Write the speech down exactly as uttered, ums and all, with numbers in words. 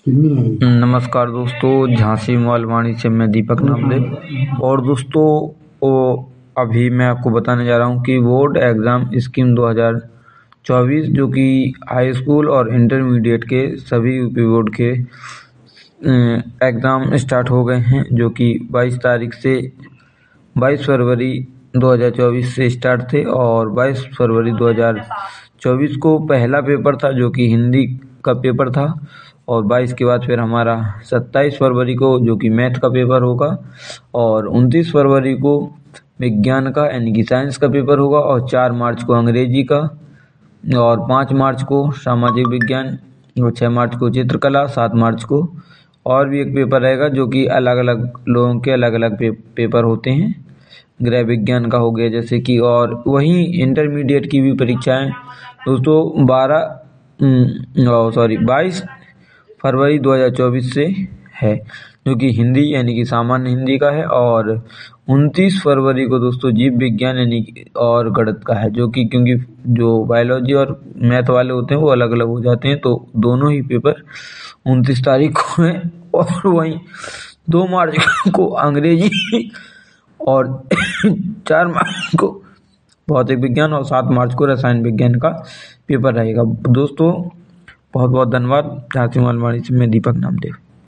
नमस्कार दोस्तों, झांसी मॉल वाणी से मैं दीपक नामदेव। और दोस्तों वो अभी मैं आपको बताने जा रहा हूँ कि बोर्ड एग्ज़ाम स्कीम दो हज़ार चौबीस जो कि हाई स्कूल और इंटरमीडिएट के सभी यूपी बोर्ड के एग्ज़ाम स्टार्ट हो गए हैं, जो कि बाईस तारीख से बाईस फरवरी दो हज़ार चौबीस से स्टार्ट थे। और बाईस फरवरी दो हज़ार चौबीस को पहला पेपर था जो कि हिंदी का पेपर था, और बाईस के बाद फिर हमारा सत्ताईस फरवरी को जो कि मैथ का पेपर होगा, और उनतीस फरवरी को विज्ञान का यानी कि साइंस का पेपर होगा, और चार मार्च को अंग्रेजी का, और पाँच मार्च को सामाजिक विज्ञान, और छः मार्च को चित्रकला, सात मार्च को और भी एक पेपर रहेगा जो कि अलग अलग लोगों के अलग अलग पे, पेपर होते हैं। गृह विज्ञान का हो गया जैसे कि, और वहीं इंटरमीडिएट की भी परीक्षाएं दोस्तों बारह सॉरी बाईस फरवरी दो हज़ार चौबीस से है, जो कि हिंदी यानी कि सामान्य हिंदी का है, और उनतीस फरवरी को दोस्तों जीव विज्ञान यानी कि और गणित का है, जो कि क्योंकि जो बायोलॉजी और मैथ वाले होते हैं वो अलग अलग हो जाते हैं, तो दोनों ही पेपर उनतीस तारीख को है। और वहीं दो मार्च को अंग्रेजी और चार मार्च को भौतिक विज्ञान और सात मार्च को रसायन विज्ञान का पेपर रहेगा। दोस्तों बहुत बहुत धन्यवाद। झांसी मॉल वाणी से मैं दीपक नामदेव।